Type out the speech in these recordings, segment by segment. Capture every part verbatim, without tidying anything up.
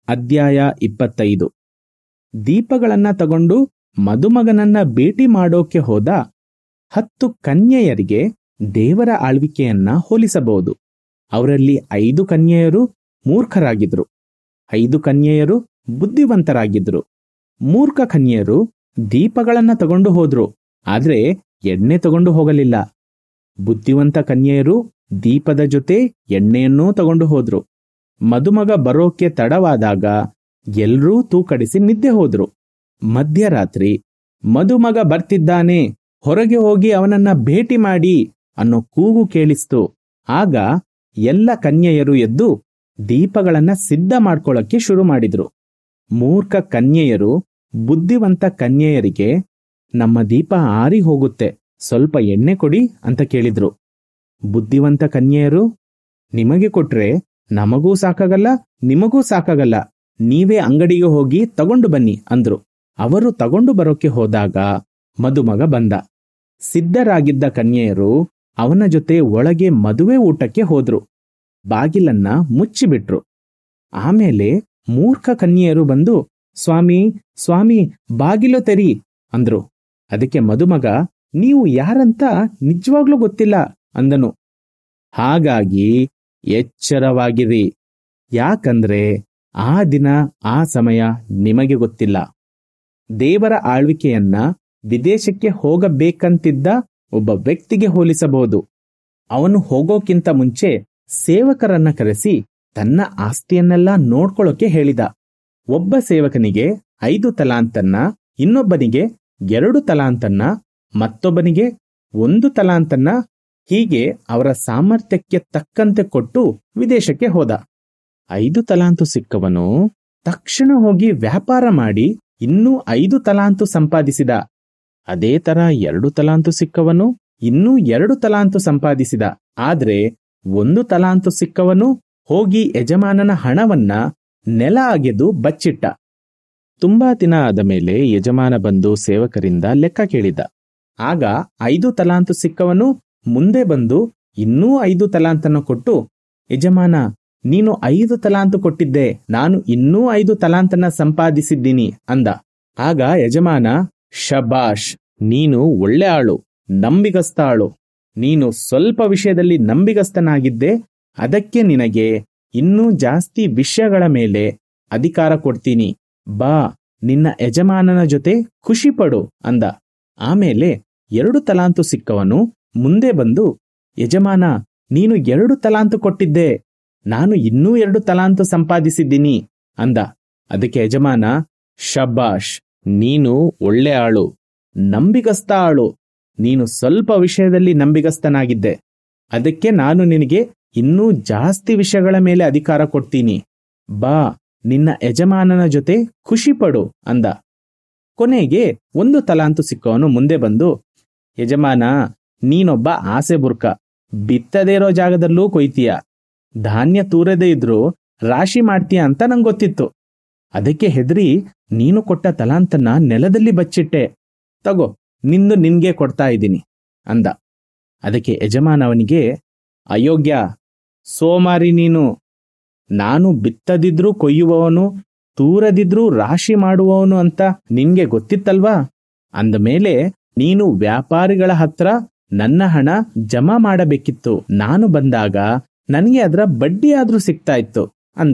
ಅಧ್ಯಾಯ ಇಪ್ಪತ್ತೈದು. ದೀಪಗಳನ್ನ ತಗೊಂಡು ಮದುಮಗನನ್ನ ಭೇಟಿ ಮಾಡೋಕೆ ಹೋದ ಹತ್ತು ಕನ್ಯೆಯರಿಗೆ ದೇವರ ಆಳ್ವಿಕೆಯನ್ನ ಹೋಲಿಸಬಹುದು. ಅವರಲ್ಲಿ ಐದು ಕನ್ಯೆಯರು ಮೂರ್ಖರಾಗಿದ್ರು, ಐದು ಕನ್ಯೆಯರು ಬುದ್ಧಿವಂತರಾಗಿದ್ರು. ಮೂರ್ಖ ಕನ್ಯೆಯರು ದೀಪಗಳನ್ನ ತಗೊಂಡು ಹೋದ್ರು, ಆದ್ರೆ ಎಣ್ಣೆ ತಗೊಂಡು ಹೋಗಲಿಲ್ಲ. ಬುದ್ಧಿವಂತ ಕನ್ಯೆಯರು ದೀಪದ ಜೊತೆ ಎಣ್ಣೆಯನ್ನೂ ತಗೊಂಡು ಹೋದ್ರು. ಮದುಮಗ ಬರೋಕೆ ತಡವಾದಾಗ ಎಲ್ರೂ ತೂಕಡಿಸಿ ನಿದ್ದೆ ಹೋದ್ರು. ಮಧ್ಯರಾತ್ರಿ ಮದುಮಗ ಬರ್ತಿದ್ದಾನೆ, ಹೊರಗೆ ಹೋಗಿ ಅವನನ್ನ ಭೇಟಿ ಮಾಡಿ ಅನ್ನೋ ಕೂಗು ಕೇಳಿಸ್ತು. ಆಗ ಎಲ್ಲ ಕನ್ಯೆಯರು ಎದ್ದು ದೀಪಗಳನ್ನ ಸಿದ್ಧ ಮಾಡ್ಕೊಳ್ಳಕ್ಕೆ ಶುರು ಮಾಡಿದ್ರು. ಮೂರ್ಖ ಕನ್ಯೆಯರು ಬುದ್ಧಿವಂತ ಕನ್ಯೆಯರಿಗೆ, ನಮ್ಮ ದೀಪ ಆರಿ ಹೋಗುತ್ತೆ, ಸ್ವಲ್ಪ ಎಣ್ಣೆ ಕೊಡಿ ಅಂತ ಕೇಳಿದ್ರು. ಬುದ್ಧಿವಂತ ಕನ್ಯೆಯರು, ನಿಮಗೆ ಕೊಟ್ರೆ ನಮಗೂ ಸಾಕಾಗಲ್ಲ, ನಿಮಗೂ ಸಾಕಾಗಲ್ಲ, ನೀವೇ ಅಂಗಡಿಗೆ ಹೋಗಿ ತಗೊಂಡು ಬನ್ನಿ ಅಂದ್ರು. ಅವರು ತಗೊಂಡು ಬರೋಕೆ ಹೋದಾಗ ಮದುಮಗ ಬಂದ. ಸಿದ್ಧರಾಗಿದ್ದ ಕನ್ಯೆಯರು ಅವನ ಜೊತೆ ಒಳಗೆ ಮದುವೆ ಊಟಕ್ಕೆ ಹೋದ್ರು. ಬಾಗಿಲನ್ನ ಮುಚ್ಚಿಬಿಟ್ರು. ಆಮೇಲೆ ಮೂರ್ಖ ಕನ್ಯೆಯರು ಬಂದು, ಸ್ವಾಮಿ ಸ್ವಾಮಿ ಬಾಗಿಲು ತೆರಿ ಅಂದ್ರು. ಅದಕ್ಕೆ ಮದುಮಗ, ನೀವು ಯಾರಂತ ನಿಜವಾಗ್ಲೂ ಗೊತ್ತಿಲ್ಲ ಅಂದನು. ಹಾಗಾಗಿ ಎಚ್ಚರವಾಗಿರಿ, ಯಾಕಂದ್ರೆ ಆ ದಿನ ಆ ಸಮಯ ನಿಮಗೆ ಗೊತ್ತಿಲ್ಲ. ದೇವರ ಆಳ್ವಿಕೆಯನ್ನ ವಿದೇಶಕ್ಕೆ ಹೋಗಬೇಕಂತಿದ್ದ ಒಬ್ಬ ವ್ಯಕ್ತಿಗೆ ಹೋಲಿಸಬಹುದು. ಅವನು ಹೋಗೋಕ್ಕಿಂತ ಮುಂಚೆ ಸೇವಕರನ್ನ ಕರೆಸಿ ತನ್ನ ಆಸ್ತಿಯನ್ನೆಲ್ಲ ನೋಡ್ಕೊಳ್ಳೋಕೆ ಹೇಳಿದ. ಒಬ್ಬ ಸೇವಕನಿಗೆ ಐದು ತಲಾಂತನ್ನ, ಇನ್ನೊಬ್ಬನಿಗೆ ಎರಡು ತಲಾಂತನ್ನ, ಮತ್ತೊಬ್ಬನಿಗೆ ಒಂದು ತಲಾಂತನ್ನ, ಹೀಗೆ ಅವರ ಸಾಮರ್ಥ್ಯಕ್ಕೆ ತಕ್ಕಂತೆ ಕೊಟ್ಟು ವಿದೇಶಕ್ಕೆ ಹೋದ. ಐದು ತಲಾಂತು ಸಿಕ್ಕವನು ತಕ್ಷಣ ಹೋಗಿ ವ್ಯಾಪಾರ ಮಾಡಿ ಇನ್ನೂ ಐದು ತಲಾಂತು ಸಂಪಾದಿಸಿದ. ಅದೇ ತರ ಎರಡು ತಲಾಂತು ಸಿಕ್ಕವನು ಇನ್ನೂ ಎರಡು ತಲಾಂತು ಸಂಪಾದಿಸಿದ. ಆದ್ರೆ ಒಂದು ತಲಾಂತು ಸಿಕ್ಕವನು ಹೋಗಿ ಯಜಮಾನನ ಹಣವನ್ನ ನೆಲ ಅಗೆದು ಬಚ್ಚಿಟ್ಟ. ತುಂಬಾ ದಿನ ಆದ ಮೇಲೆ ಯಜಮಾನ ಬಂದು ಸೇವಕರಿಂದ ಲೆಕ್ಕ ಕೇಳಿದ. ಆಗ ಐದು ತಲಾಂತು ಸಿಕ್ಕವನು ಮುಂದೆ ಬಂದು ಇನ್ನೂ ಐದು ತಲಾಂತನ್ನು ಕೊಟ್ಟು, ಯಜಮಾನ, ನೀನು ಐದು ತಲಾಂತು ಕೊಟ್ಟಿದ್ದೆ, ನಾನು ಇನ್ನೂ ಐದು ತಲಾಂತನ್ನ ಸಂಪಾದಿಸಿದ್ದೀನಿ ಅಂದ. ಆಗ ಯಜಮಾನ, ಶಬಾಷ್, ನೀನು ಒಳ್ಳೆ ಆಳು, ನಂಬಿಗಸ್ತ ಆಳು. ನೀನು ಸ್ವಲ್ಪ ವಿಷಯದಲ್ಲಿ ನಂಬಿಗಸ್ತನಾಗಿದ್ದೆ, ಅದಕ್ಕೆ ನಿನಗೆ ಇನ್ನೂ ಜಾಸ್ತಿ ವಿಷಯಗಳ ಮೇಲೆ ಅಧಿಕಾರ ಕೊಡ್ತೀನಿ. ಬಾ, ನಿನ್ನ ಯಜಮಾನನ ಜೊತೆ ಖುಷಿ ಪಡು ಅಂದ. ಆಮೇಲೆ ಎರಡು ತಲಾಂತು ಸಿಕ್ಕವನು ಮುಂದೆ ಬಂದು, ಯಜಮಾನ, ನೀನು ಎರಡು ತಲಾಂತು ಕೊಟ್ಟಿದ್ದೆ, ನಾನು ಇನ್ನೂ ಎರಡು ತಲಾಂತು ಸಂಪಾದಿಸಿದ್ದೀನಿ ಅಂದ. ಅದಕ್ಕೆ ಯಜಮಾನ, ಶಬಾಷ್, ನೀನು ಒಳ್ಳೆ ಆಳು, ನಂಬಿಗಸ್ತ ಆಳು. ನೀನು ಸ್ವಲ್ಪ ವಿಷಯದಲ್ಲಿ ನಂಬಿಗಸ್ತನಾಗಿದ್ದೆ, ಅದಕ್ಕೆ ನಾನು ನಿನಗೆ ಇನ್ನೂ ಜಾಸ್ತಿ ವಿಷಯಗಳ ಮೇಲೆ ಅಧಿಕಾರ ಕೊಡ್ತೀನಿ. ಬಾ, ನಿನ್ನ ಯಜಮಾನನ ಜೊತೆ ಖುಷಿ ಪಡು ಅಂದ. ಕೊನೆಗೆ ಒಂದು ತಲಾಂತು ಸಿಕ್ಕವನು ಮುಂದೆ ಬಂದು, ಯಜಮಾನ, ನೀನೊಬ್ಬ ಆಸೆ ಬುರ್ಕ, ಬಿತ್ತದೇ ಇರೋ ಜಾಗದಲ್ಲೂ ಕೊಯ್ತೀಯ, ಧಾನ್ಯ ತೂರದೇ ಇದ್ರೂ ರಾಶಿ ಮಾಡ್ತೀಯ ಅಂತ ನಂಗೆ ಗೊತ್ತಿತ್ತು. ಅದಕ್ಕೆ ಹೆದರಿ ನೀನು ಕೊಟ್ಟ ತಲಾಂತನ್ನ ನೆಲದಲ್ಲಿ ಬಚ್ಚಿಟ್ಟೆ. ತಗೋ, ನಿಂದು ನಿನ್ಗೆ ಕೊಡ್ತಾ ಇದ್ದೀನಿ ಅಂದ. ಅದಕ್ಕೆ ಯಜಮಾನ ಅವನಿಗೆ, ಅಯೋಗ್ಯ, ಸೋಮಾರಿ ನೀನು, ನಾನು ಬಿತ್ತದಿದ್ರೂ ಕೊಯ್ಯುವವನು, ತೂರದಿದ್ರೂ ರಾಶಿ ಮಾಡುವವನು ಅಂತ ನಿನ್ಗೆ ಗೊತ್ತಿತ್ತಲ್ವಾ? ಅಂದ ಮೇಲೆ ನೀನು ವ್ಯಾಪಾರಿಗಳ ಹತ್ರ ನನ್ನ ಹಣ ಜಮಾ ಮಾಡಬೇಕಿತ್ತು. ನಾನು ಬಂದಾಗ ನನಗೆ ಅದರ ಬಡ್ಡಿ ಆದ್ರೂ ಸಿಗ್ತಾ ಇತ್ತು ಅಂದ.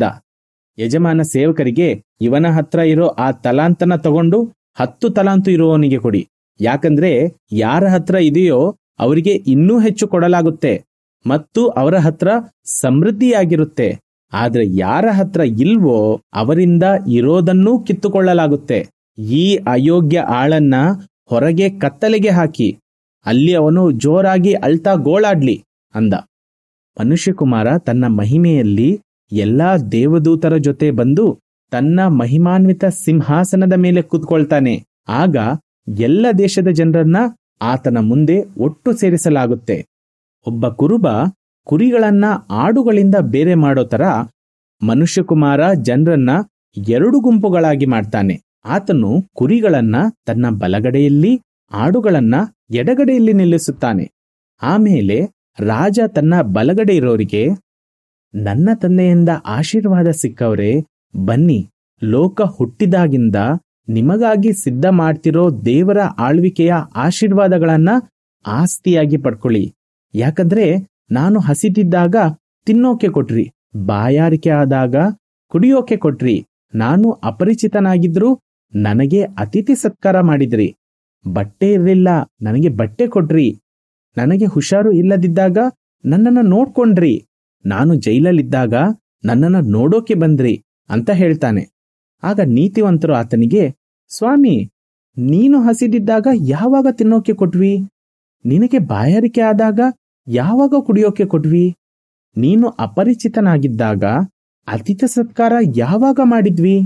ಯಜಮಾನ ಸೇವಕರಿಗೆ, ಇವನ ಹತ್ರ ಇರೋ ಆ ತಲಾಂತನ ತಗೊಂಡು ಹತ್ತು ತಲಾಂತು ಇರುವವನಿಗೆ ಕೊಡಿ, ಯಾಕಂದ್ರೆ ಯಾರ ಹತ್ರ ಇದೆಯೋ ಅವರಿಗೆ ಇನ್ನೂ ಹೆಚ್ಚು ಕೊಡಲಾಗುತ್ತೆ ಮತ್ತು ಅವರ ಹತ್ರ ಸಮೃದ್ಧಿಯಾಗಿರುತ್ತೆ. ಆದ್ರೆ ಯಾರ ಹತ್ರ ಇಲ್ವೋ ಅವರಿಂದ ಇರೋದನ್ನೂ ಕಿತ್ತುಕೊಳ್ಳಲಾಗುತ್ತೆ. ಈ ಅಯೋಗ್ಯ ಆಳನ್ನ ಹೊರಗೆ ಕತ್ತಲೆಗೆ ಹಾಕಿ, ಅಲ್ಲಿ ಅವನು ಜೋರಾಗಿ ಅಳ್ತಾ ಗೋಳಾಡ್ಲಿ ಅಂದ. ಮನುಷ್ಯಕುಮಾರ ತನ್ನ ಮಹಿಮೆಯಲ್ಲಿ ಎಲ್ಲಾ ದೇವದೂತರ ಜೊತೆ ಬಂದು ತನ್ನ ಮಹಿಮಾನ್ವಿತ ಸಿಂಹಾಸನದ ಮೇಲೆ ಕೂತ್ಕೊಳ್ತಾನೆ. ಆಗ ಎಲ್ಲ ದೇಶದ ಜನರನ್ನ ಆತನ ಮುಂದೆ ಒಟ್ಟು ಸೇರಿಸಲಾಗುತ್ತೆ. ಒಬ್ಬ ಕುರುಬ ಕುರಿಗಳನ್ನ ಆಡುಗಳಿಂದ ಬೇರೆ ಮಾಡೋ ತರ ಮನುಷ್ಯಕುಮಾರ ಜನರನ್ನ ಎರಡು ಗುಂಪುಗಳಾಗಿ ಮಾಡ್ತಾನೆ. ಆತನು ಕುರಿಗಳನ್ನ ತನ್ನ ಬಲಗಡೆಯಲ್ಲಿ, ಆಡುಗಳನ್ನ ಎಡಗಡೆಯಲ್ಲಿ ನಿಲ್ಲಿಸುತ್ತಾನೆ. ಆಮೇಲೆ ರಾಜ ತನ್ನ ಬಲಗಡೆ ಇರೋರಿಗೆ, ನನ್ನ ತಂದೆಯಿಂದ ಆಶೀರ್ವಾದ ಸಿಕ್ಕವರೇ, ಬನ್ನಿ, ಲೋಕ ಹುಟ್ಟಿದಾಗಿಂದ ನಿಮಗಾಗಿ ಸಿದ್ಧ ಮಾಡ್ತಿರೋ ದೇವರ ಆಳ್ವಿಕೆಯ ಆಶೀರ್ವಾದಗಳನ್ನ ಆಸ್ತಿಯಾಗಿ ಪಡ್ಕೊಳ್ಳಿ. ಯಾಕಂದ್ರೆ ನಾನು ಹಸಿದಿದ್ದಾಗ ತಿನ್ನೋಕೆ ಕೊಟ್ರಿ, ಬಾಯಾರಿಕೆ ಆದಾಗ ಕುಡಿಯೋಕೆ ಕೊಟ್ರಿ, ನಾನು ಅಪರಿಚಿತನಾಗಿದ್ರು ನನಗೆ ಅತಿಥಿ ಸತ್ಕಾರ ಮಾಡಿದ್ರಿ, ಬಟ್ಟೆ ಇರಲಿಲ್ಲ ನನಗೆ ಬಟ್ಟೆ ಕೊಟ್ರಿ, ನನಗೆ ಹುಷಾರು ಇಲ್ಲದಿದ್ದಾಗ ನನ್ನನ್ನು ನೋಡ್ಕೊಂಡ್ರಿ, ನಾನು ಜೈಲಲ್ಲಿದ್ದಾಗ ನನ್ನನ್ನು ನೋಡೋಕೆ ಬಂದ್ರಿ ಅಂತ ಹೇಳ್ತಾನೆ. ಆಗ ನೀತಿವಂತರು ಆತನಿಗೆ, ಸ್ವಾಮಿ, ನೀನು ಹಸಿದಿದ್ದಾಗ ಯಾವಾಗ ತಿನ್ನೋಕೆ ಕೊಟ್ವಿ? ನಿನಗೆ ಬಾಯಾರಿಕೆ ಆದಾಗ ಯಾವಾಗ ಕುಡಿಯೋಕೆ ಕೊಟ್ವಿ? ನೀನು ಅಪರಿಚಿತನಾಗಿದ್ದಾಗ ಅತಿಥಿ ಸತ್ಕಾರ ಯಾವಾಗ ಮಾಡಿದ್ವಿ?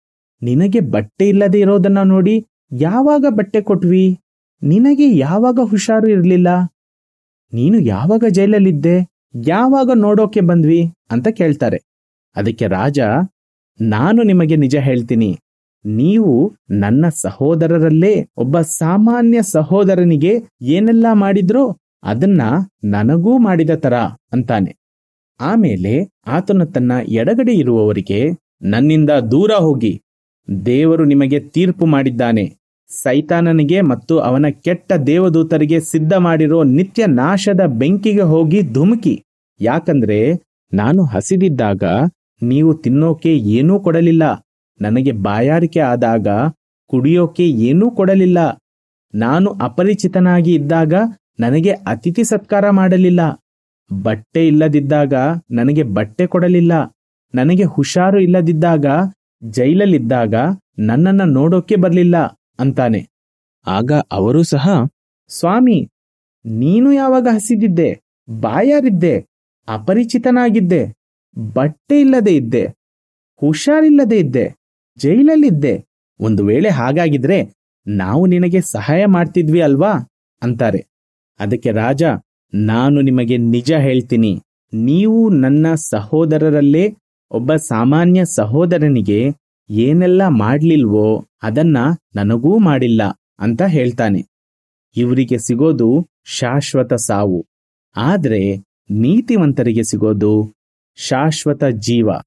ನಿನಗೆ ಬಟ್ಟೆ ಇಲ್ಲದೆ ಇರೋದನ್ನ ನೋಡಿ ಯಾವಾಗ ಬಟ್ಟೆ ಕೊಟ್ವಿ? ನಿನಗೆ ಯಾವಾಗ ಹುಷಾರು ಇರಲಿಲ್ಲ? ನೀನು ಯಾವಾಗ ಜೈಲಲ್ಲಿದ್ದೆ? ಯಾವಾಗ ನೋಡೋಕೆ ಬಂದ್ವಿ ಅಂತ ಕೇಳ್ತಾರೆ. ಅದಕ್ಕೆ ರಾಜ, ನಾನು ನಿಮಗೆ ನಿಜ ಹೇಳ್ತೀನಿ, ನೀವು ನನ್ನ ಸಹೋದರರಲ್ಲೇ ಒಬ್ಬ ಸಾಮಾನ್ಯ ಸಹೋದರನಿಗೆ ಏನೆಲ್ಲ ಮಾಡಿದ್ರೋ ಅದನ್ನ ನನಗೂ ಮಾಡಿದ ತರ ಅಂತಾನೆ. ಆಮೇಲೆ ಆತನು ತನ್ನ ಎಡಗಡೆ ಇರುವವರಿಗೆ, ನನ್ನಿಂದ ದೂರ ಹೋಗಿ, ದೇವರು ನಿಮಗೆ ತೀರ್ಪು ಮಾಡಿದ್ದಾನೆ. ಸೈತಾನನಿಗೆ ಮತ್ತು ಅವನ ಕೆಟ್ಟ ದೇವದೂತರಿಗೆ ಸಿದ್ಧ ಮಾಡಿರೋ ನಿತ್ಯ ನಾಶದ ಬೆಂಕಿಗೆ ಹೋಗಿ ಧುಮುಕಿ. ಯಾಕಂದ್ರೆ ನಾನು ಹಸಿದಿದ್ದಾಗ ನೀವು ತಿನ್ನೋಕೆ ಏನೂ ಕೊಡಲಿಲ್ಲ, ನನಗೆ ಬಾಯಾರಿಕೆ ಆದಾಗ ಕುಡಿಯೋಕೆ ಏನೂ ಕೊಡಲಿಲ್ಲ, ನಾನು ಅಪರಿಚಿತನಾಗಿ ಇದ್ದಾಗ ನನಗೆ ಅತಿಥಿ ಸತ್ಕಾರ ಮಾಡಲಿಲ್ಲ, ಬಟ್ಟೆ ಇಲ್ಲದಿದ್ದಾಗ ನನಗೆ ಬಟ್ಟೆ ಕೊಡಲಿಲ್ಲ, ನನಗೆ ಹುಷಾರು ಇಲ್ಲದಿದ್ದಾಗ ಜೈಲಲ್ಲಿದ್ದಾಗ ನನ್ನನ್ನ ನೋಡೋಕೆ ಬರಲಿಲ್ಲ ಅಂತಾನೆ. ಆಗ ಅವರು ಸಹ, ಸ್ವಾಮಿ, ನೀನು ಯಾವಾಗ ಹಸಿದಿದ್ದೆ, ಬಾಯಾರಿದ್ದೆ, ಅಪರಿಚಿತನಾಗಿದ್ದೆ, ಬಟ್ಟೆ ಇಲ್ಲದೆ ಇದ್ದೆ, ಹುಷಾರಿಲ್ಲದೆ ಇದ್ದೆ, ಜೈಲಲ್ಲಿದ್ದೆ? ಒಂದು ವೇಳೆ ಹಾಗಾಗಿದ್ರೆ ನಾವು ನಿನಗೆ ಸಹಾಯ ಮಾಡ್ತಿದ್ವಿ ಅಲ್ವಾ ಅಂತಾರೆ. ಅದಕ್ಕೆ ರಾಜ, ನಾನು ನಿಮಗೆ ನಿಜ ಹೇಳ್ತೀನಿ, ನೀವು ನನ್ನ ಸಹೋದರರಲ್ಲೇ ಒಬ್ಬ ಸಾಮಾನ್ಯ ಸಹೋದರನಿಗೆ ಏನೆಲ್ಲ ಮಾಡ್ಲಿಲ್ವೋ ಅದನ್ನ ನನಗೂ ಮಾಡಿಲ್ಲ ಅಂತ ಹೇಳ್ತಾನೆ. ಇವರಿಗೆ ಸಿಗೋದು ಶಾಶ್ವತ ಸಾವು, ಆದ್ರೆ ನೀತಿವಂತರಿಗೆ ಸಿಗೋದು ಶಾಶ್ವತ ಜೀವ.